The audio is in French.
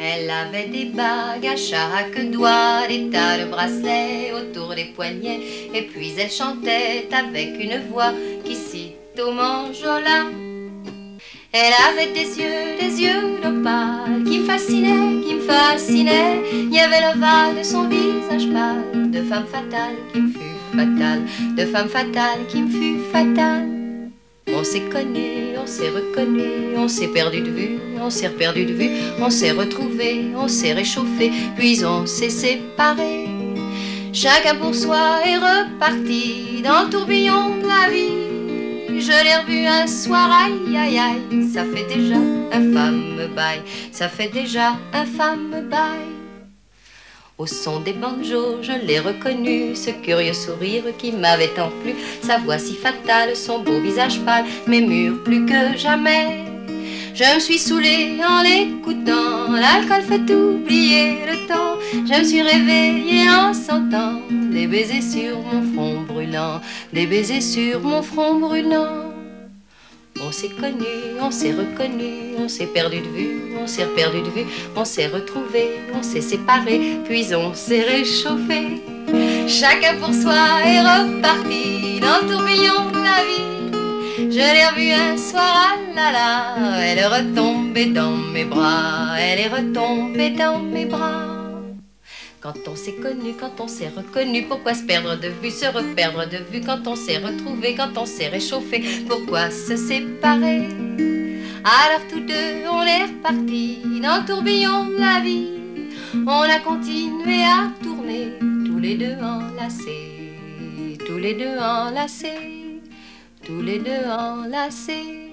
Elle avait des bagues à chaque doigt, des tas de bracelets autour des poignets, et puis elle chantait avec une voix qui sitôt m'enjola. Elle avait des yeux d'opale qui me fascinaient, qui me fascinaient. Il y avait l'ovale de son visage pâle, de femme fatale qui me fut fatale, de femme fatale qui me fut fatale. On s'est connu, on s'est reconnu, on s'est perdu de vue, on s'est perdu de vue, on s'est retrouvé, on s'est réchauffé, puis on s'est séparés. Chacun pour soi est reparti dans le tourbillon de la vie. Je l'ai revu un soir, aïe aïe aïe, ça fait déjà un fameux bail, ça fait déjà un fameux bail. Au son des banjos, je l'ai reconnu, ce curieux sourire qui m'avait tant plu, sa voix si fatale, son beau visage pâle, mes murs plus que jamais. Je me suis saoulée en l'écoutant, l'alcool fait oublier le temps. Je me suis réveillée en sentant des baisers sur mon front brûlant, des baisers sur mon front brûlant. On s'est connu, on s'est reconnu, on s'est perdu de vue, on s'est perdu de vue, on s'est retrouvé, on s'est séparé, puis on s'est réchauffé. Chacun pour soi est reparti dans le tourbillon de la vie. Je l'ai revue un soir, ah là là, elle est retombée dans mes bras, elle est retombée dans mes bras. Quand on s'est connu, quand on s'est reconnu, pourquoi se perdre de vue, se reperdre de vue? Quand on s'est retrouvé, quand on s'est réchauffé, pourquoi se séparer? Alors tous deux, on est repartis dans le tourbillon de la vie. On a continué à tourner, tous les deux enlacés, tous les deux enlacés, tous les deux enlacés.